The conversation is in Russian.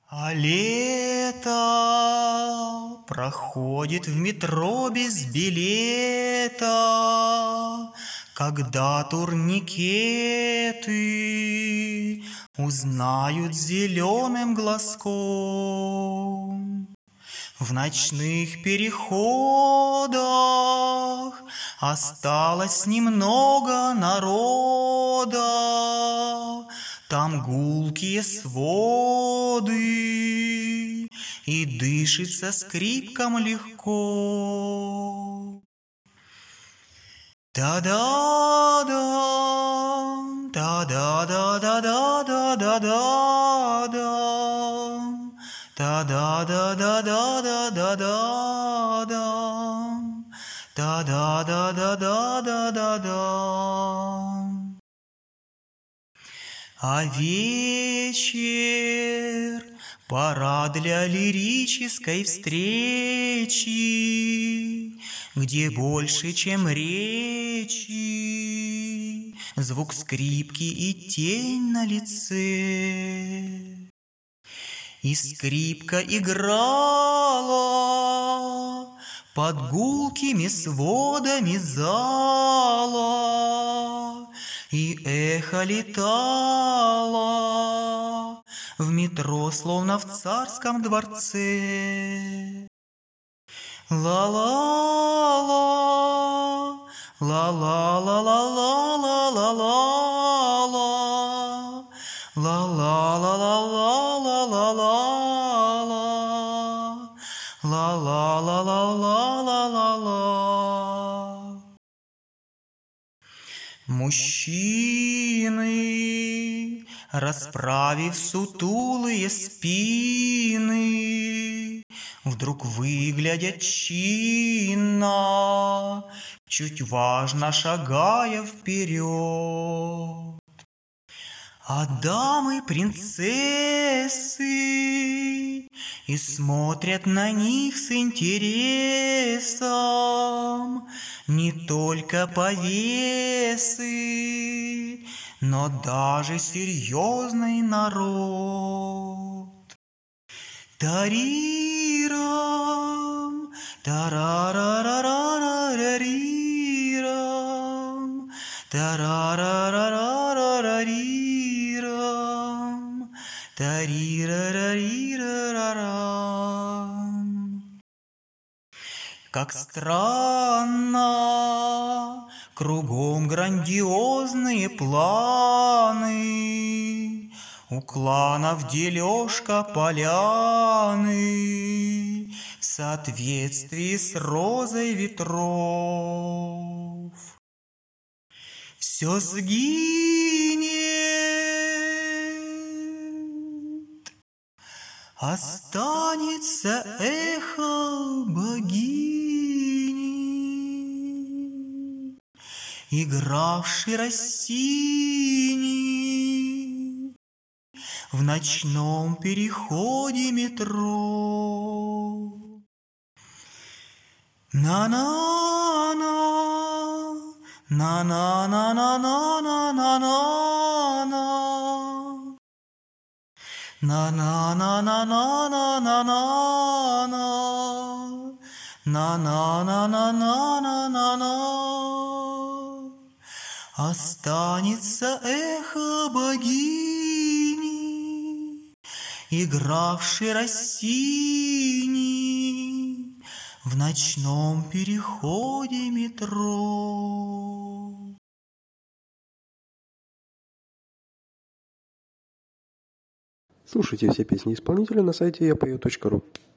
А лето проходит в метро без билета, когда турникеты узнают зеленым глазком. В ночных переходах осталось немного народа, там гулкие своды, и дышится скрипкам легко. Та-да-дам, та-да-да-да-да-да-да-да-дам, та-да-да-да-да-да-да-дам, та-да-да-да-да-да-да-дам. А вечер — пора для лирической встречи, где больше, чем речи, звук скрипки и тень на лице. И скрипка играла под гулкими сводами зала, и эхо летало в метро, словно в царском дворце. Ла-ла-ла, ла-ла-ла-ла-ла-ла-ла-ла, ла-ла-ла-ла-ла-ла-ла-ла, ла-ла-ла-ла-ла-ла-ла. Мужчины, расправив сутулые спины, вдруг выглядят чинно, чуть важно шагая вперед. А дамы принцессы и смотрят на них с интересом, не только повесы, но даже серьезный народ. Тарирам, тарарарарарарарирам, тарарарарарарарирам, тарирарарирарарам. Как странно, кругом грандиозные планы, у кланов дележка поляны в соответствии с розой ветров. Все сгинет, останется эхо богини, игравшей Россини в ночном переходе метро. На-на-на, на-на-на-на-на-на-на-на, на-на-на-на-на-на-на-на, на-на-на-на-на-на-на. Останется эхо богини, игравшей Россини в ночном переходе метро. Слушайте все песни исполнителя на сайте yapoe.ru.